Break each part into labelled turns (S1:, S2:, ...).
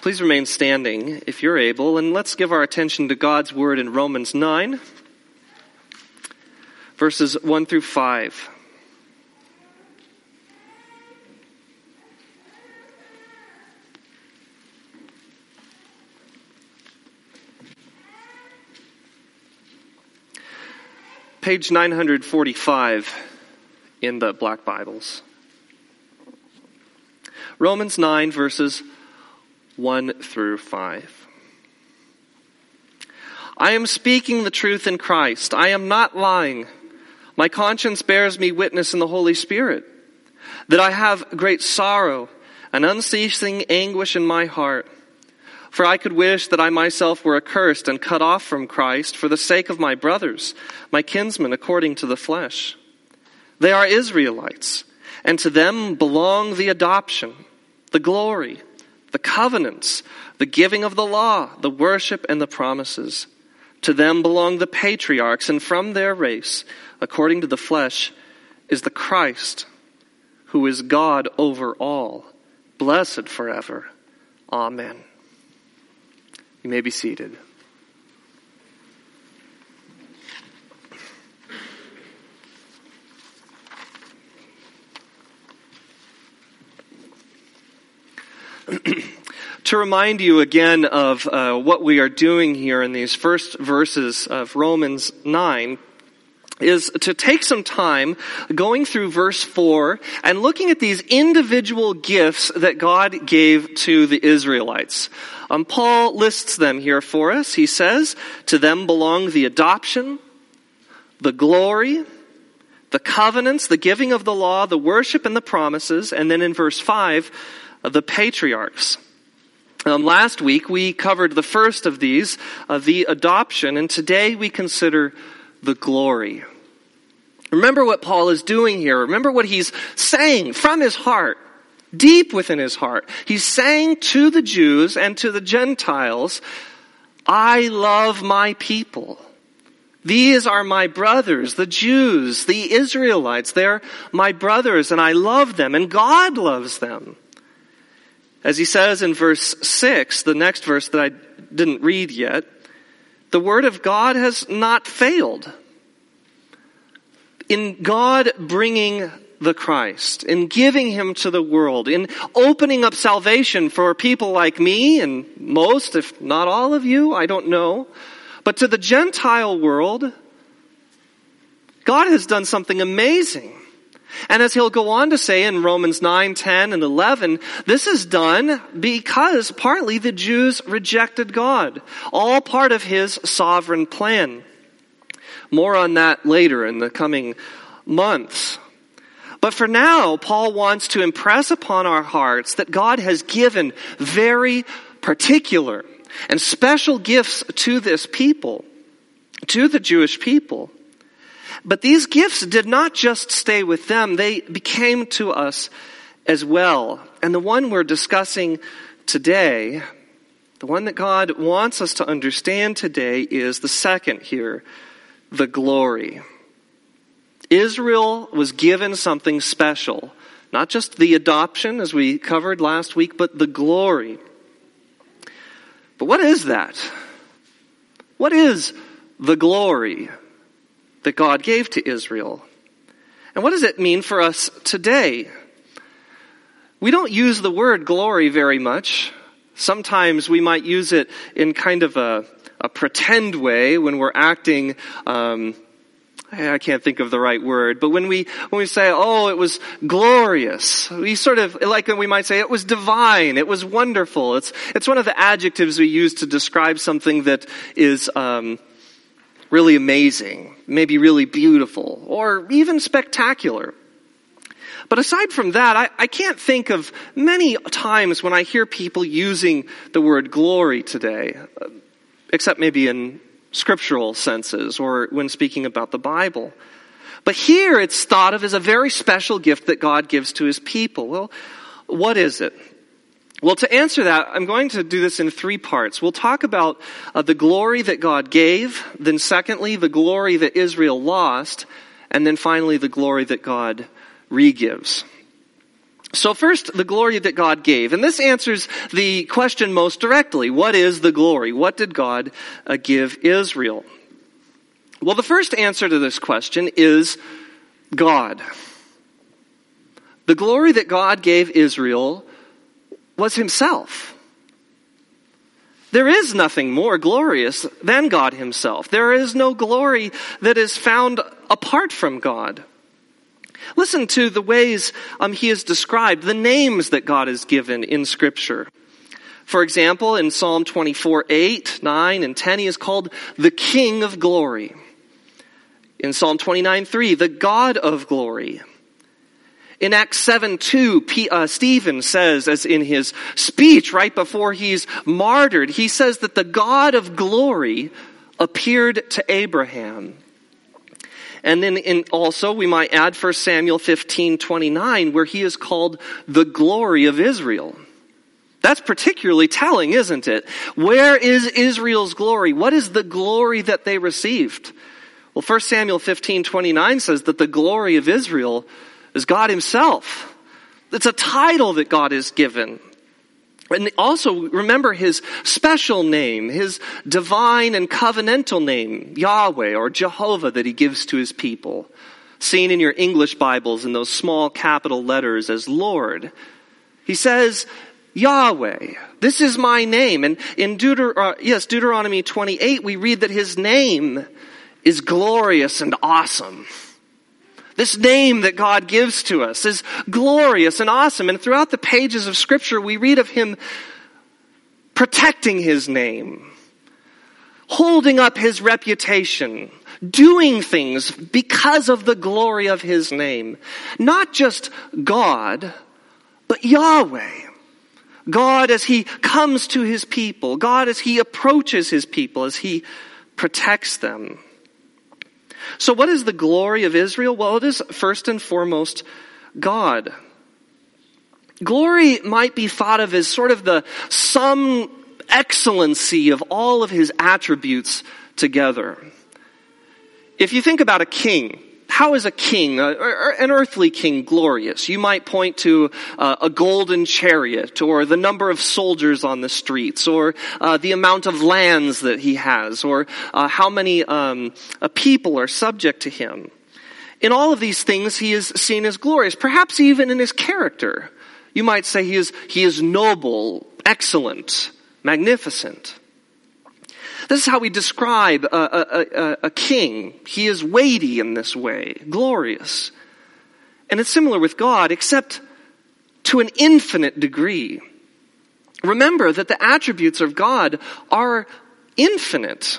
S1: Please remain standing if you're able, and let's give our attention to God's word in Romans 9, verses 1 through 5. Page 945 in the Black Bibles. Romans 9, verses 1 through 5. I am speaking the truth in Christ. I am not lying. My conscience bears me witness in the Holy Spirit that I have great sorrow and unceasing anguish in my heart. For I could wish that I myself were accursed and cut off from Christ for the sake of my brothers, my kinsmen according to the flesh. They are Israelites, and to them belong the adoption, the glory, the covenants, the giving of the law, the worship, and the promises. To them belong the patriarchs, and from their race, according to the flesh, is the Christ, who is God over all, blessed forever. Amen. You may be seated. To remind you again of what we are doing here in these first verses of Romans 9 is to take some time going through verse 4 and looking at these individual gifts that God gave to the Israelites. Paul lists them here for us. He says, to them belong the adoption, the glory, the covenants, the giving of the law, the worship, and the promises. And then in verse 5, the patriarchs. Last week we covered the first of these, the adoption, and today we consider the glory. Remember what Paul is doing here. Remember what he's saying from his heart, deep within his heart. He's saying to the Jews and to the Gentiles, I love my people. These are my brothers, the Jews, the Israelites. They're my brothers, and I love them, and God loves them. As he says in verse 6, the next verse that I didn't read yet, the word of God has not failed. In God bringing the Christ, in giving him to the world, in opening up salvation for people like me and most, if not all of you, I don't know, but to the Gentile world, God has done something amazing. And as he'll go on to say in Romans 9, 10, and 11, this is done because partly the Jews rejected God. All part of his sovereign plan. More on that later in the coming months. But for now, Paul wants to impress upon our hearts that God has given very particular and special gifts to this people, to the Jewish people. But these gifts did not just stay with them, they became to us as well. And the one we're discussing today, the one that God wants us to understand today, is the second here, the glory. Israel was given something special, not just the adoption as we covered last week, but the glory. But what is that? What is the glory that God gave to Israel? And what does it mean for us today? We don't use the word glory very much. Sometimes we might use it in kind of a pretend way when we're acting, I can't think of the right word, but when we say, oh, it was glorious, we sort of, like we might say, it was divine, it was wonderful. It's one of the adjectives we use to describe something that is, really amazing, maybe really beautiful, or even spectacular. But aside from that, I can't think of many times when I hear people using the word glory today, except maybe in scriptural senses or when speaking about the Bible. But here it's thought of as a very special gift that God gives to his people. Well, what is it? Well, to answer that, I'm going to do this in three parts. We'll talk about the glory that God gave, then secondly, the glory that Israel lost, and then finally, the glory that God re-gives. So first, the glory that God gave. And this answers the question most directly. What is the glory? What did God give Israel? Well, the first answer to this question is God. The glory that God gave Israel was himself. There is nothing more glorious than God himself. There is no glory that is found apart from God. Listen to the ways he is described, the names that God has given in Scripture. For example, in Psalm 24, 8, 9, and 10, he is called the King of Glory. In Psalm 29, 3, the God of Glory. In Acts 7, 2, Stephen says, as in his speech right before he's martyred, he says that the God of glory appeared to Abraham. And then also we might add 1 Samuel 15:29, where he is called the glory of Israel. That's particularly telling, isn't it? Where is Israel's glory? What is the glory that they received? Well, 1 Samuel 15:29 says that the glory of Israel is God himself. It's a title that God has given. And also remember his special name, his divine and covenantal name, Yahweh or Jehovah, that he gives to his people. Seen in your English Bibles in those small capital letters as Lord. He says, Yahweh, this is my name. And in Deuteronomy 28, we read that his name is glorious and awesome. This name that God gives to us is glorious and awesome. And throughout the pages of Scripture, we read of him protecting his name, holding up his reputation, doing things because of the glory of his name. Not just God, but Yahweh. God as he comes to his people. God as he approaches his people, as he protects them. So what is the glory of Israel? Well, it is first and foremost God. Glory might be thought of as sort of the sum excellency of all of his attributes together. If you think about a king, how is a king, an earthly king, glorious? You might point to a golden chariot, or the number of soldiers on the streets, or the amount of lands that he has, or how many people are subject to him. In all of these things, he is seen as glorious, perhaps even in his character. You might say he is noble, excellent, magnificent. This is how we describe a king. He is weighty in this way, glorious. And it's similar with God, except to an infinite degree. Remember that the attributes of God are infinite.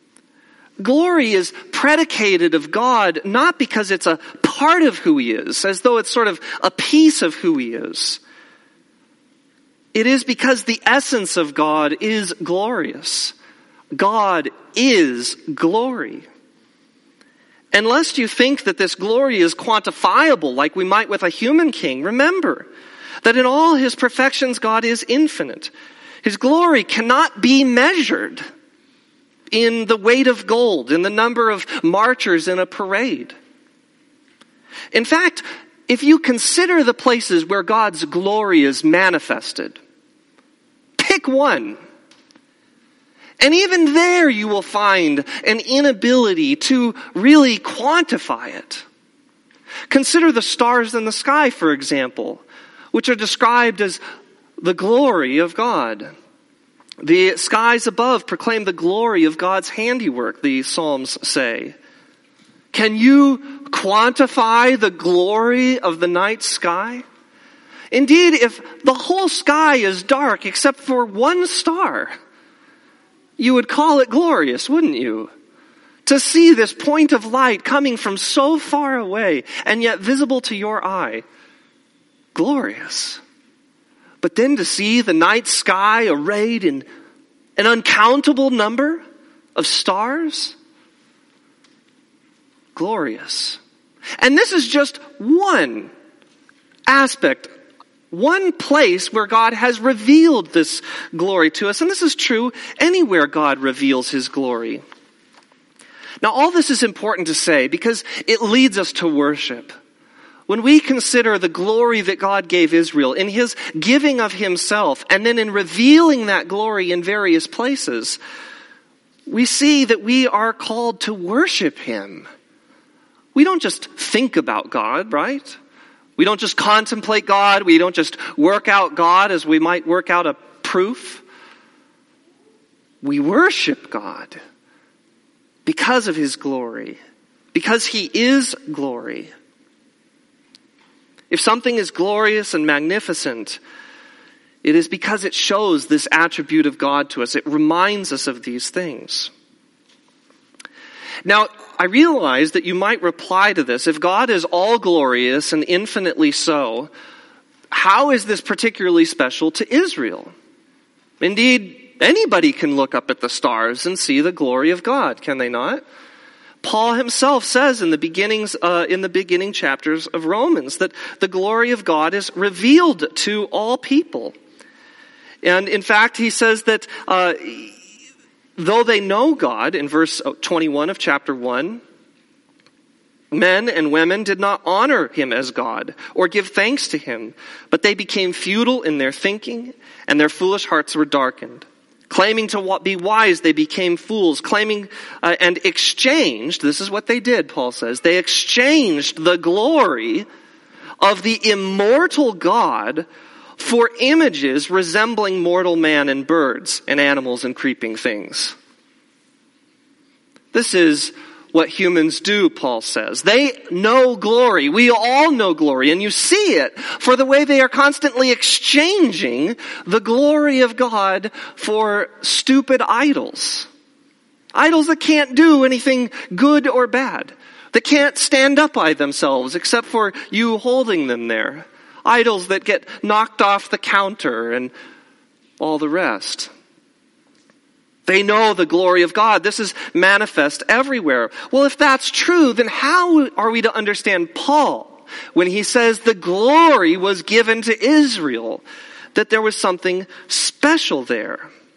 S1: Glory is predicated of God not because it's a part of who he is, as though it's sort of a piece of who he is. It is because the essence of God is glorious. God is glory. And lest you think that this glory is quantifiable like we might with a human king, remember that in all his perfections God is infinite. His glory cannot be measured in the weight of gold, in the number of marchers in a parade. In fact, if you consider the places where God's glory is manifested, pick one. And even there you will find an inability to really quantify it. Consider the stars in the sky, for example, which are described as the glory of God. The skies above proclaim the glory of God's handiwork, the Psalms say. Can you quantify the glory of the night sky? Indeed, if the whole sky is dark except for one star, you would call it glorious, wouldn't you? To see this point of light coming from so far away and yet visible to your eye. Glorious. But then to see the night sky arrayed in an uncountable number of stars. Glorious. And this is just one aspect, one place where God has revealed this glory to us. And this is true anywhere God reveals his glory. Now all this is important to say because it leads us to worship. when we consider the glory that God gave Israel in his giving of himself and then in revealing that glory in various places, we see that we are called to worship him. We don't just think about God, right? We don't just contemplate God. We don't just work out God as we might work out a proof. We worship God because of his glory, because he is glory. If something is glorious and magnificent, it is because it shows this attribute of God to us. It reminds us of these things. Now, I realize that you might reply to this. If God is all glorious and infinitely so, how is this particularly special to Israel? Indeed, anybody can look up at the stars and see the glory of God, can they not? Paul himself says in the beginning chapters of Romans that the glory of God is revealed to all people. And in fact, he says that though they know God, in verse 21 of chapter 1, men and women did not honor him as God or give thanks to him, but they became futile in their thinking, and their foolish hearts were darkened. Claiming to be wise, they became fools. Claiming and exchanged, this is what they did, Paul says, they exchanged the glory of the immortal God for images resembling mortal man and birds and animals and creeping things. This is what humans do, Paul says. They know glory. We all know glory, and you see it for the way they are constantly exchanging the glory of God for stupid idols. Idols that can't do anything good or bad. That can't stand up by themselves except for you holding them there. Idols that get knocked off the counter and all the rest. They know the glory of God. This is manifest everywhere. Well, if that's true, then how are we to understand Paul when he says the glory was given to Israel, that there was something special there?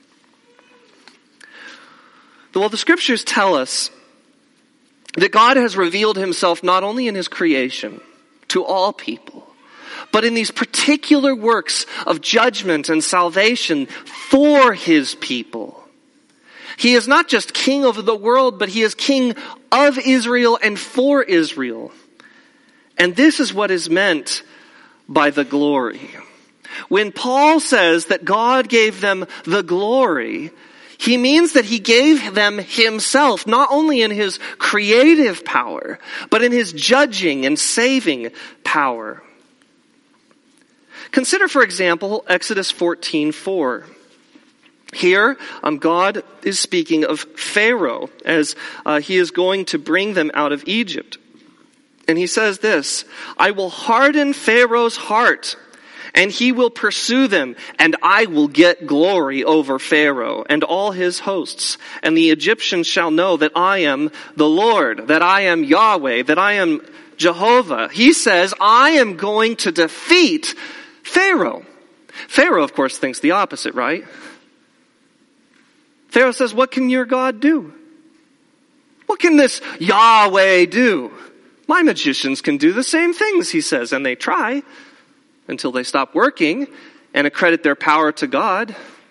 S1: Well, the scriptures tell us that God has revealed himself not only in his creation to all people, but in these particular works of judgment and salvation for his people. He is not just king over the world, but he is king of Israel and for Israel. And this is what is meant by the glory. When Paul says that God gave them the glory, he means that he gave them himself, not only in his creative power, but in his judging and saving power. Consider, for example, Exodus 14:4. Here, God is speaking of Pharaoh as he is going to bring them out of Egypt. And he says this, I will harden Pharaoh's heart, and he will pursue them, and I will get glory over Pharaoh and all his hosts. And the Egyptians shall know that I am the Lord, that I am Yahweh, that I am Jehovah. He says, I am going to defeat Pharaoh. Pharaoh, of course, thinks the opposite, right? Pharaoh says, what can your God do? What can this Yahweh do? My magicians can do the same things, he says, and they try until they stop working and accredit their power to God.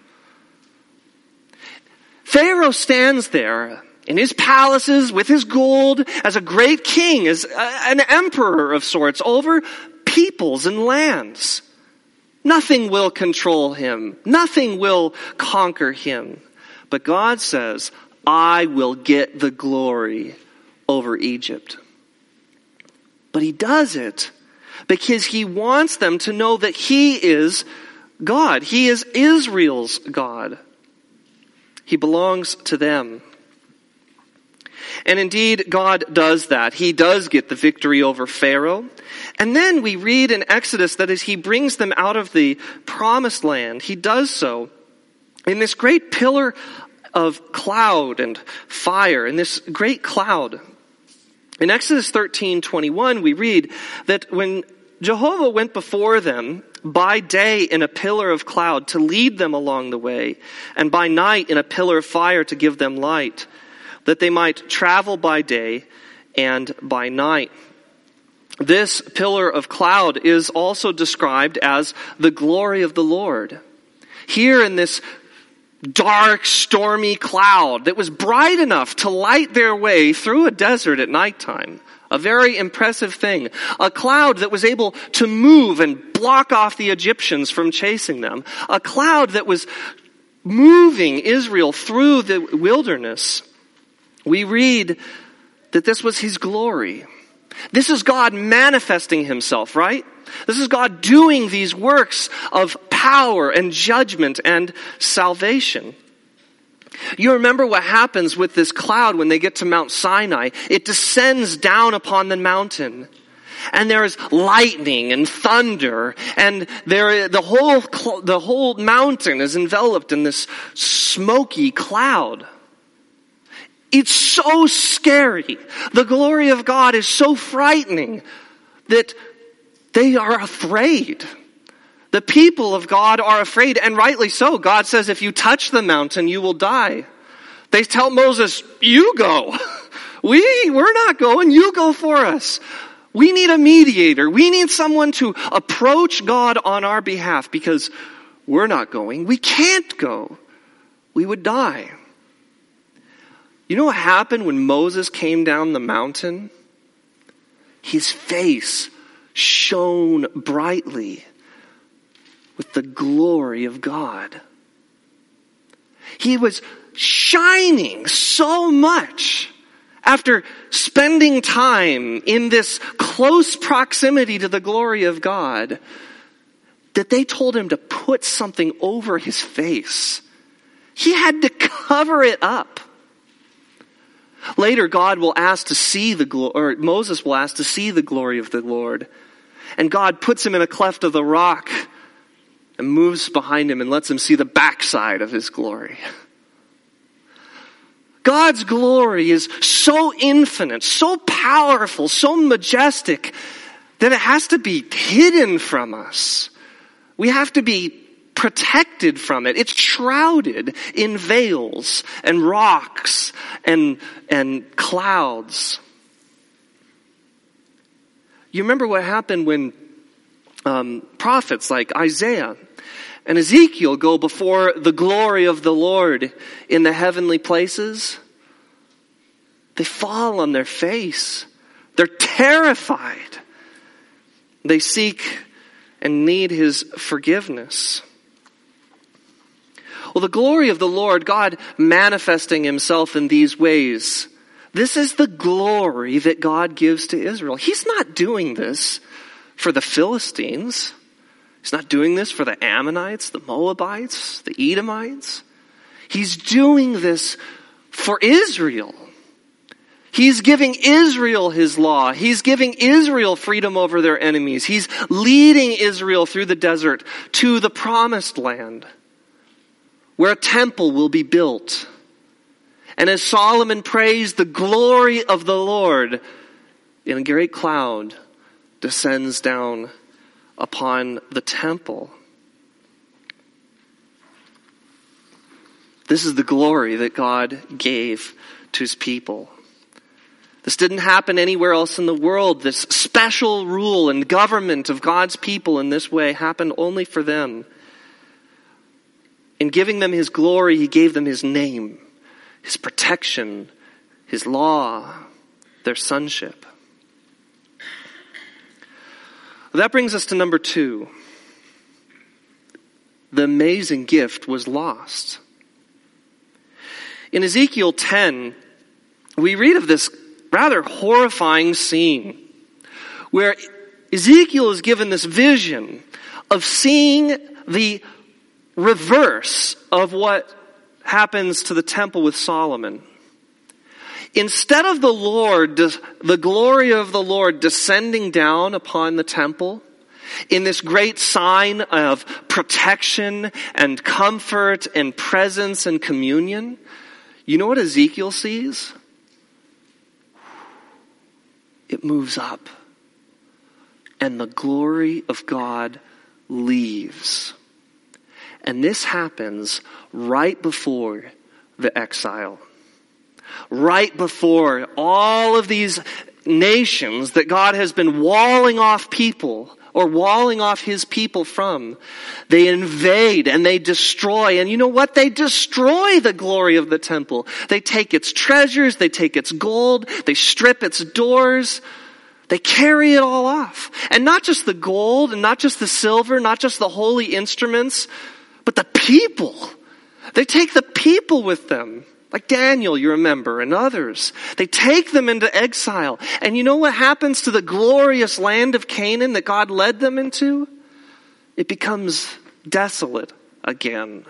S1: Pharaoh stands there in his palaces with his gold as a great king, as an emperor of sorts over peoples and lands. Nothing will control him. Nothing will conquer him. But God says, I will get the glory over Egypt. But he does it because he wants them to know that he is God. He is Israel's God. He belongs to them. And indeed, God does that. He does get the victory over Pharaoh. And then we read in Exodus that as he brings them out of the promised land, he does so in this great pillar of cloud and fire, in this great cloud. In Exodus 13:21, we read that when Jehovah went before them by day in a pillar of cloud to lead them along the way, and by night in a pillar of fire to give them light, that they might travel by day and by night. this pillar of cloud is also described as the glory of the Lord. Here in this dark, stormy cloud that was bright enough to light their way through a desert at nighttime. A very impressive thing. A cloud that was able to move and block off the Egyptians from chasing them. A cloud that was moving Israel through the wilderness. We read that this was his glory. This is God manifesting himself, right? This is God doing these works of power and judgment and salvation. You remember what happens with this cloud when they get to Mount Sinai. It descends down upon the mountain. And there is lightning and thunder. And the whole mountain is enveloped in this smoky cloud. It's so scary. The glory of God is so frightening that they are afraid. The people of God are afraid, and rightly so. God says, if you touch the mountain, you will die. They tell Moses, you go. We're not going, you go for us. We need a mediator. We need someone to approach God on our behalf because we're not going. We can't go. We would die. You know what happened when Moses came down the mountain? His face shone brightly with the glory of God. He was shining so much after spending time in this close proximity to the glory of God that they told him to put something over his face. He had to cover it up. Later, God will ask to see or Moses will ask to see the glory of the Lord. And God puts him in a cleft of the rock and moves behind him and lets him see the backside of his glory. God's glory is so infinite, so powerful, so majestic that it has to be hidden from us. We have to be protected from it. It's shrouded in veils and rocks and clouds. You remember what happened when prophets like Isaiah and Ezekiel go before the glory of the Lord in the heavenly places? They fall on their face. They're terrified. They seek and need his forgiveness. Well, the glory of the Lord, God manifesting himself in these ways, this is the glory that God gives to Israel. He's not doing this for the Philistines. He's not doing this for the Ammonites, the Moabites, the Edomites. He's doing this for Israel. He's giving Israel his law. He's giving Israel freedom over their enemies. He's leading Israel through the desert to the promised land, where a temple will be built. And as Solomon prays, the glory of the Lord in a great cloud descends down upon the temple. This is the glory that God gave to his people. This didn't happen anywhere else in the world. This special rule and government of God's people in this way happened only for them. In giving them his glory, he gave them his name, his protection, his law, their sonship. That brings us to number 2. The amazing gift was lost. In Ezekiel 10, we read of this rather horrifying scene where Ezekiel is given this vision of seeing the reverse of what happens to the temple with Solomon. Instead of the glory of the Lord descending down upon the temple in this great sign of protection and comfort and presence and communion, you know what Ezekiel sees? It moves up, and the glory of God leaves. And this happens right before the exile. Right before all of these nations that God has been walling off people, or walling off his people from, they invade and they destroy. And you know what? They destroy the glory of the temple. They take its treasures, they take its gold, they strip its doors, they carry it all off. And not just the gold, and not just the silver, not just the holy instruments, but the people. They take the people with them. Like Daniel, you remember, and others. They take them into exile. And you know what happens to the glorious land of Canaan that God led them into? It becomes desolate again.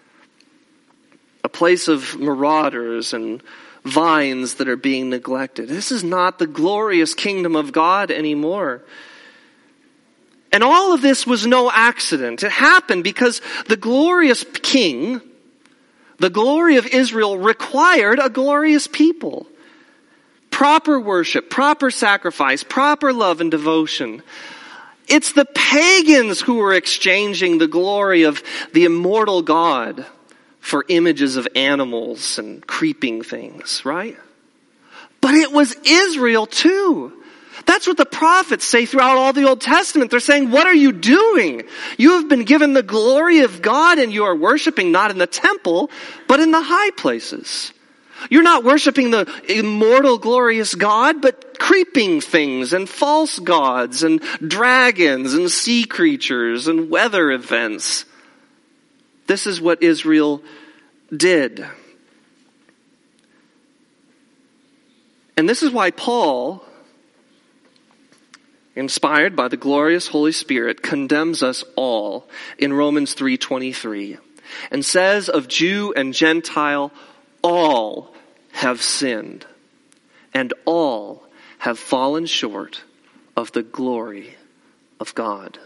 S1: A place of marauders and vines that are being neglected. This is not the glorious kingdom of God anymore. And all of this was no accident. It happened because the glorious king, the glory of Israel, required a glorious people. Proper worship, proper sacrifice, proper love and devotion. It's the pagans who were exchanging the glory of the immortal God for images of animals and creeping things, right? But it was Israel too. That's what the prophets say throughout all the Old Testament. They're saying, what are you doing? You have been given the glory of God and you are worshiping not in the temple, but in the high places. You're not worshiping the immortal, glorious God, but creeping things and false gods and dragons and sea creatures and weather events. This is what Israel did. And this is why Paul, inspired by the glorious Holy Spirit, condemns us all in Romans 3:23 and says of Jew and Gentile, all have sinned and all have fallen short of the glory of God.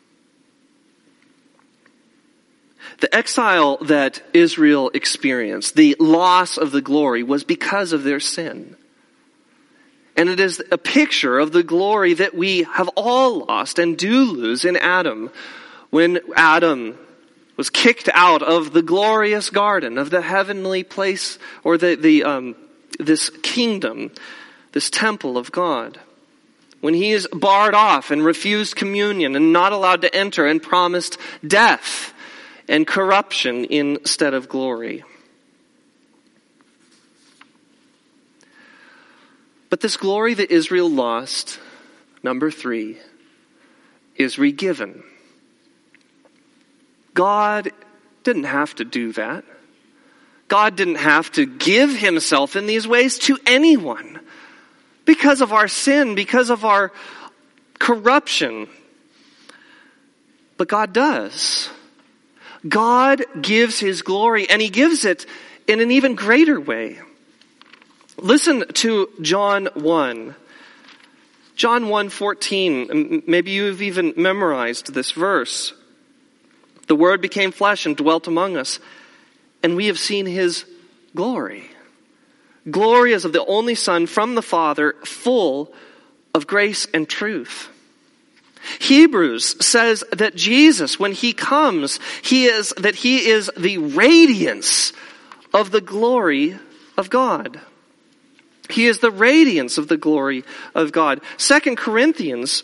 S1: The exile that Israel experienced, the loss of the glory, was because of their sin. And it is a picture of the glory that we have all lost and do lose in Adam. When Adam was kicked out of the glorious garden, of the heavenly place, or this kingdom, this temple of God. When he is barred off and refused communion and not allowed to enter and promised death and corruption instead of glory. But this glory that Israel lost, number 3, is regiven. God didn't have to do that. God didn't have to give himself in these ways to anyone because of our sin, because of our corruption. But God does. God gives his glory, and he gives it in an even greater way. Listen to John 1. John 1:14. Maybe you've even memorized this verse. The Word became flesh and dwelt among us, and we have seen his glory. Glory as of the only Son from the Father, full of grace and truth. Hebrews says that Jesus, when he comes, he is the radiance of the glory of God. He is the radiance of the glory of God. 2 Corinthians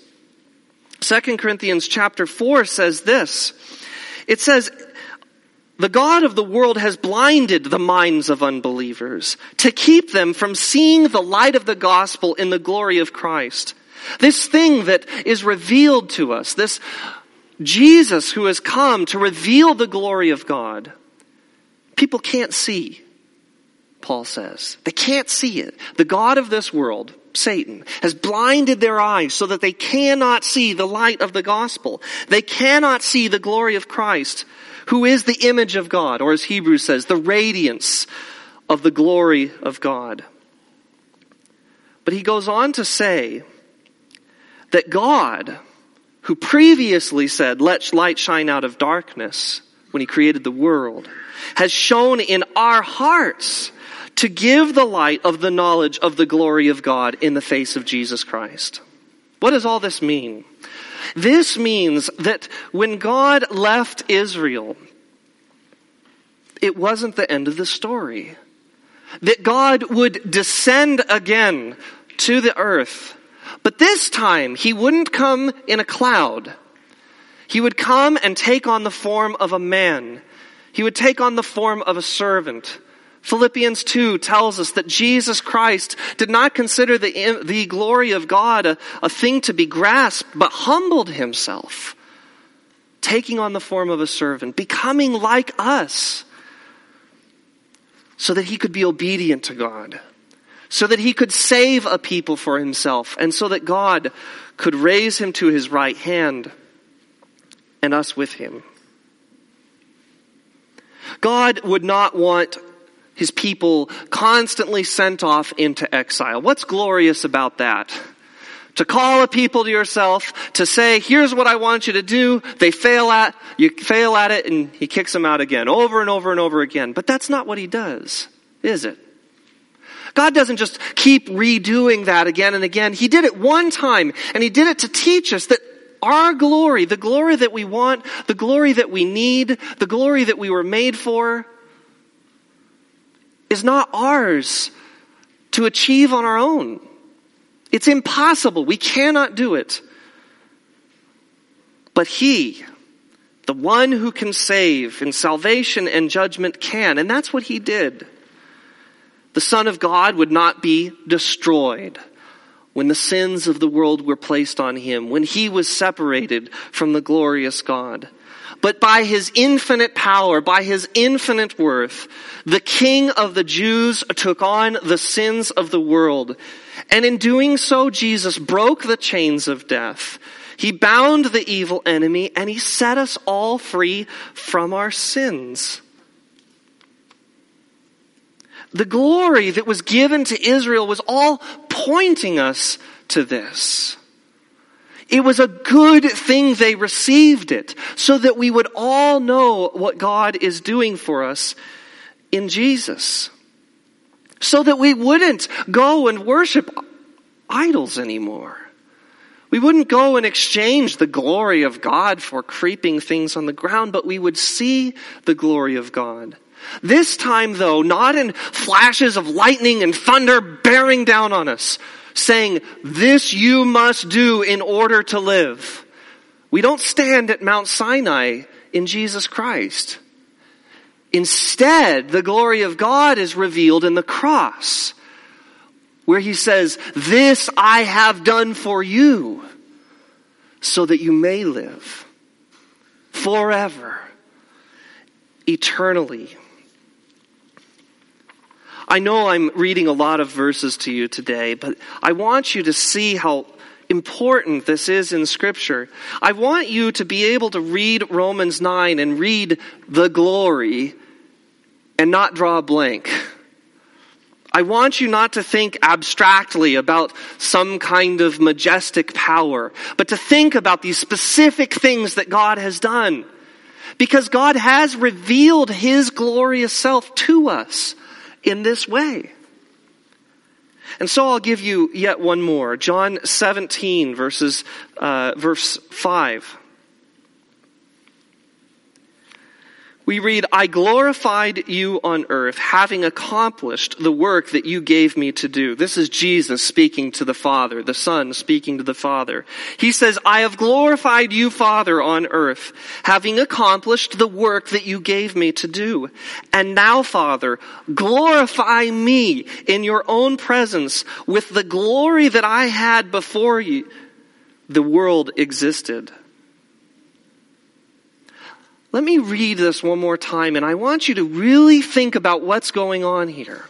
S1: chapter 4 says this. It says, the God of the world has blinded the minds of unbelievers to keep them from seeing the light of the gospel in the glory of Christ. This thing that is revealed to us, this Jesus who has come to reveal the glory of God, people can't see. Paul says. They can't see it. The God of this world, Satan, has blinded their eyes so that they cannot see the light of the gospel. They cannot see the glory of Christ, who is the image of God, or as Hebrews says, the radiance of the glory of God. But he goes on to say that God, who previously said, let light shine out of darkness when he created the world, has shown in our hearts to give the light of the knowledge of the glory of God in the face of Jesus Christ. What does all this mean? This means that when God left Israel, it wasn't the end of the story. That God would descend again to the earth. But this time, he wouldn't come in a cloud. He would come and take on the form of a man. He would take on the form of a servant. Philippians 2 tells us that Jesus Christ did not consider the glory of God a thing to be grasped, but humbled himself, taking on the form of a servant, becoming like us, so that he could be obedient to God, so that he could save a people for himself, and so that God could raise him to his right hand and us with him. God would not want his people constantly sent off into exile. What's glorious about that? To call a people to yourself, to say, here's what I want you to do. You fail at it, and he kicks them out again, over and over and over again. But that's not what he does, is it? God doesn't just keep redoing that again and again. He did it one time, and he did it to teach us that our glory, the glory that we want, the glory that we need, the glory that we were made for, is not ours to achieve on our own. It's impossible. We cannot do it. But he, the one who can save in salvation and judgment, can. And that's what he did. The Son of God would not be destroyed when the sins of the world were placed on him, when he was separated from the glorious God. But by his infinite power, by his infinite worth, the King of the Jews took on the sins of the world. And in doing so, Jesus broke the chains of death. He bound the evil enemy, and he set us all free from our sins. The glory that was given to Israel was all pointing us to this. It was a good thing they received it, so that we would all know what God is doing for us in Jesus. So that we wouldn't go and worship idols anymore. We wouldn't go and exchange the glory of God for creeping things on the ground, but we would see the glory of God. This time, though, not in flashes of lightning and thunder bearing down on us, saying, this you must do in order to live. We don't stand at Mount Sinai in Jesus Christ. Instead, the glory of God is revealed in the cross, where he says, this I have done for you, so that you may live forever, eternally. I know I'm reading a lot of verses to you today, but I want you to see how important this is in Scripture. I want you to be able to read Romans 9 and read the glory and not draw a blank. I want you not to think abstractly about some kind of majestic power, but to think about these specific things that God has done. Because God has revealed his glorious self to us in this way. And so I'll give you yet one more. John 17, verse 5. We read, I glorified you on earth, having accomplished the work that you gave me to do. This is Jesus speaking to the Father, the Son speaking to the Father. He says, I have glorified you, Father, on earth, having accomplished the work that you gave me to do. And now, Father, glorify me in your own presence with the glory that I had before you, the world existed. Let me read this one more time, and I want you to really think about what's going on here.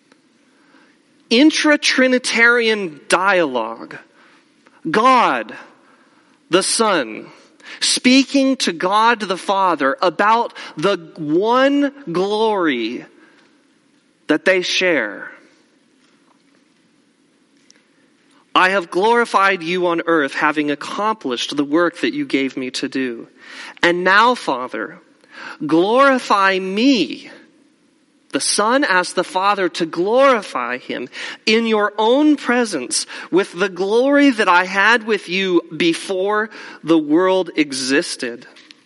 S1: Intra-Trinitarian dialogue. God, the Son, speaking to God the Father about the one glory that they share. I have glorified you on earth, having accomplished the work that you gave me to do. And now, Father, glorify me. The Son asked the Father to glorify him in your own presence with the glory that I had with you before the world existed.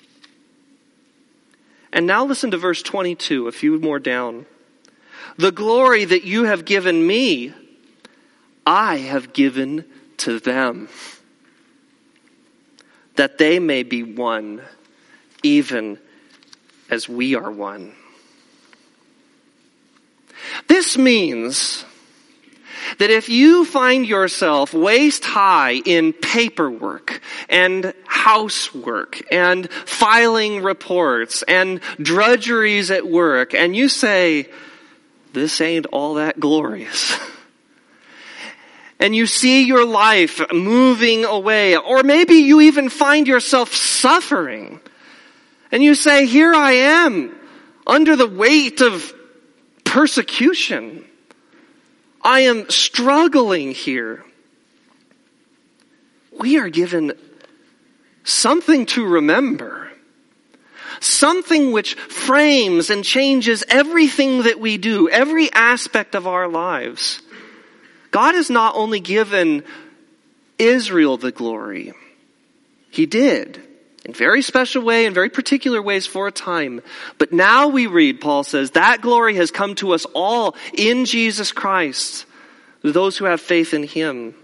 S1: And now listen to verse 22, a few more down. The glory that you have given me, I have given to them, that they may be one, even as we are one. This means that if you find yourself waist high in paperwork and housework and filing reports and drudgeries at work, and you say, this ain't all that glorious, and you see your life moving away, or maybe you even find yourself suffering, and you say, here I am under the weight of persecution. I am struggling here. We are given something to remember. Something which frames and changes everything that we do, every aspect of our lives. God has not only given Israel the glory. He did. In very special way, in very particular ways for a time. But now we read, Paul says, that glory has come to us all in Jesus Christ, those who have faith in him.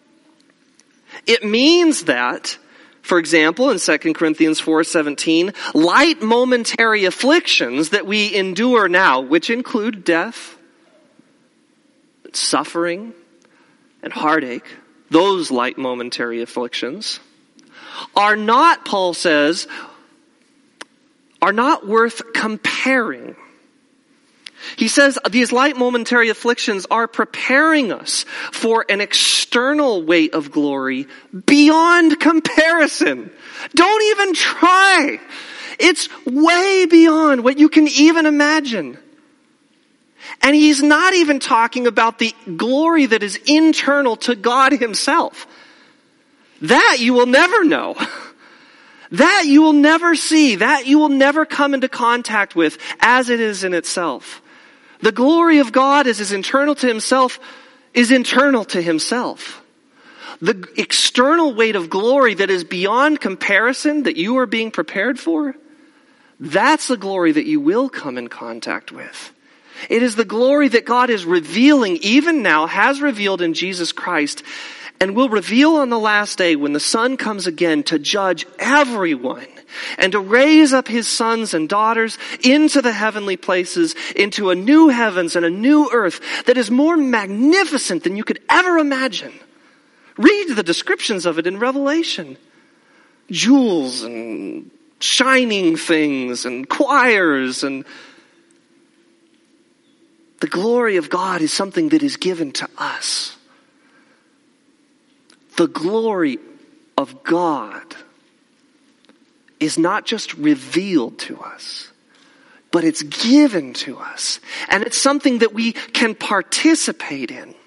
S1: It means that, for example, in 2 Corinthians 4:17, light momentary afflictions that we endure now, which include death, suffering, and heartache, those light momentary afflictions, are not, Paul says, are not worth comparing. He says these light momentary afflictions are preparing us for an external weight of glory beyond comparison. Don't even try. It's way beyond what you can even imagine. And he's not even talking about the glory that is internal to God himself. That you will never know. That you will never see. That you will never come into contact with as it is in itself. The glory of God as is internal to himself is internal to himself. The external weight of glory that is beyond comparison that you are being prepared for, that's the glory that you will come in contact with. It is the glory that God is revealing even now, has revealed in Jesus Christ, and will reveal on the last day when the Son comes again to judge everyone and to raise up his sons and daughters into the heavenly places, into a new heavens and a new earth that is more magnificent than you could ever imagine. Read the descriptions of it in Revelation. Jewels and shining things and choirs, and the glory of God is something that is given to us. The glory of God is not just revealed to us, but it's given to us. And it's something that we can participate in.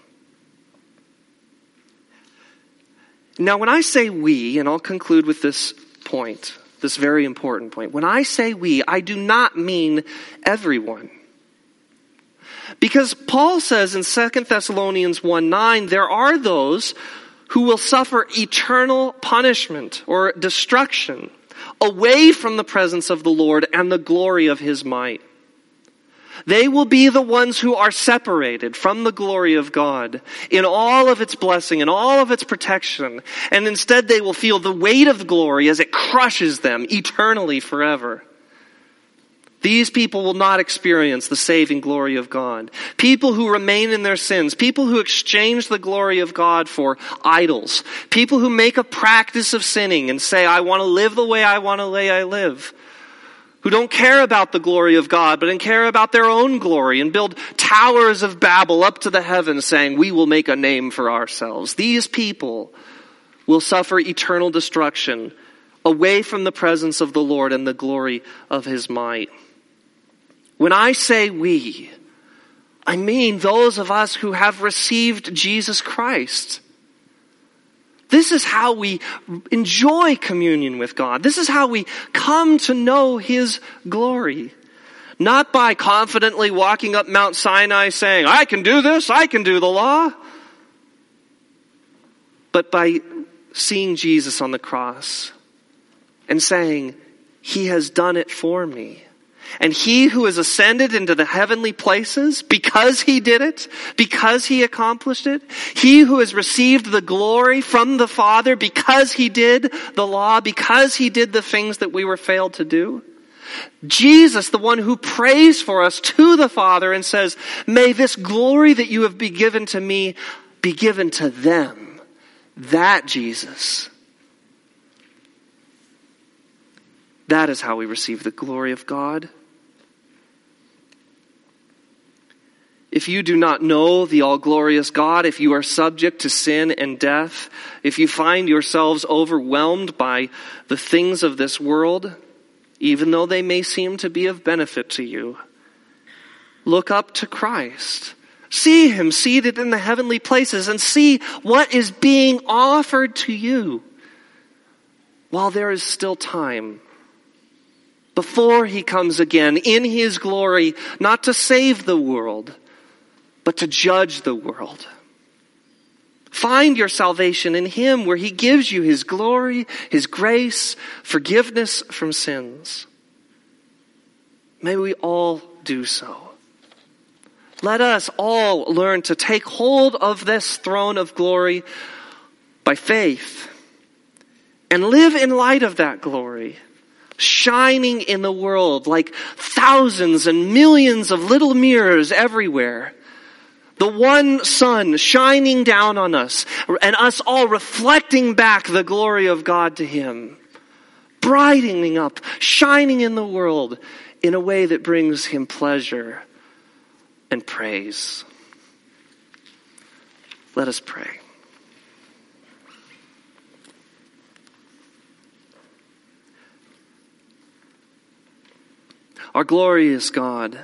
S1: Now, when I say we, and I'll conclude with this point, this very important point. When I say we, I do not mean everyone. Because Paul says in 2 Thessalonians 1:9, there are those who will suffer eternal punishment or destruction away from the presence of the Lord and the glory of his might. They will be the ones who are separated from the glory of God in all of its blessing and all of its protection. And instead they will feel the weight of the glory as it crushes them eternally forever. These people will not experience the saving glory of God. People who remain in their sins, people who exchange the glory of God for idols, people who make a practice of sinning and say, I want to live the way I want to live, who don't care about the glory of God, but care about their own glory and build towers of Babel up to the heavens saying, we will make a name for ourselves. These people will suffer eternal destruction away from the presence of the Lord and the glory of his might. When I say we, I mean those of us who have received Jesus Christ. This is how we enjoy communion with God. This is how we come to know his glory. Not by confidently walking up Mount Sinai saying, I can do this, I can do the law. But by seeing Jesus on the cross and saying, he has done it for me. And he who has ascended into the heavenly places, because he did it, because he accomplished it, he who has received the glory from the Father, because he did the law, because he did the things that we were failed to do, Jesus, the one who prays for us to the Father and says, may this glory that you have been given to me be given to them. That Jesus. That is how we receive the glory of God. If you do not know the all-glorious God, if you are subject to sin and death, if you find yourselves overwhelmed by the things of this world, even though they may seem to be of benefit to you, look up to Christ. See him seated in the heavenly places and see what is being offered to you while there is still time. Before he comes again in his glory, not to save the world, but to judge the world. Find your salvation in him, where he gives you his glory, his grace, forgiveness from sins. May we all do so. Let us all learn to take hold of this throne of glory by faith and live in light of that glory, shining in the world like thousands and millions of little mirrors everywhere. The one sun shining down on us and us all reflecting back the glory of God to him. Brightening up, shining in the world in a way that brings him pleasure and praise. Let us pray. Our glorious God,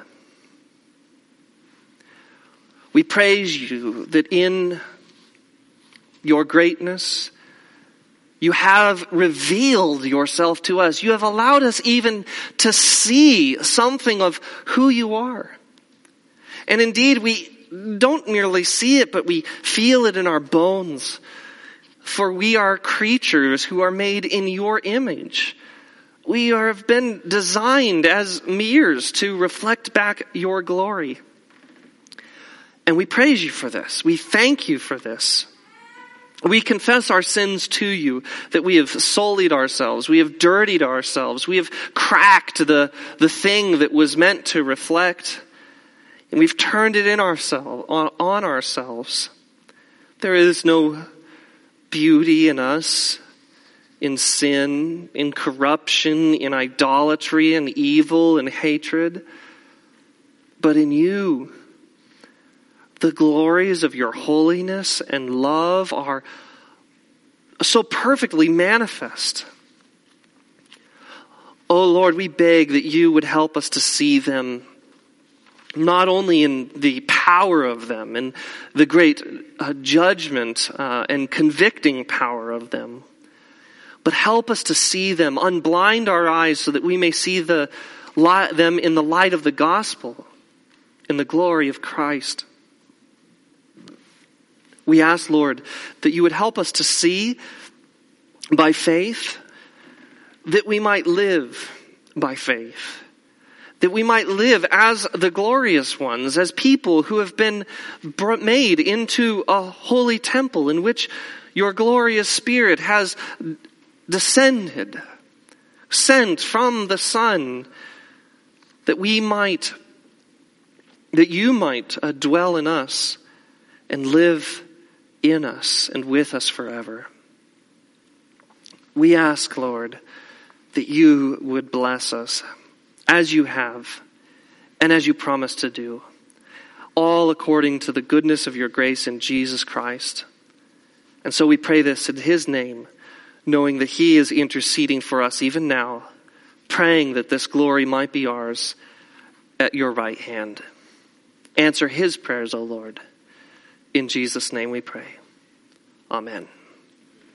S1: we praise you that in your greatness, you have revealed yourself to us. You have allowed us even to see something of who you are. And indeed, we don't merely see it, but we feel it in our bones. For we are creatures who are made in your image. We have been designed as mirrors to reflect back your glory. And we praise you for this. We thank you for this. We confess our sins to you, that we have sullied ourselves, we have dirtied ourselves, we have cracked the thing that was meant to reflect, and we've turned it on ourselves. There is no beauty in us, in sin, in corruption, in idolatry, and evil, and hatred, but in you. The glories of your holiness and love are so perfectly manifest. Oh Lord, we beg that you would help us to see them, not only in the power of them and the great judgment and convicting power of them, but help us to see them, unblind our eyes so that we may see them in the light of the gospel, in the glory of Christ. We ask, Lord, that you would help us to see by faith, that we might live by faith, that we might live as the glorious ones, as people who have been made into a holy temple in which your glorious Spirit has descended, sent from the Son, that you might dwell in us and live in us and with us forever. We ask, Lord, that you would bless us as you have and as you promised to do, all according to the goodness of your grace in Jesus Christ. And so we pray this in his name, knowing that he is interceding for us even now, praying that this glory might be ours at your right hand. Answer his prayers, O Lord. In Jesus' name we pray. Amen.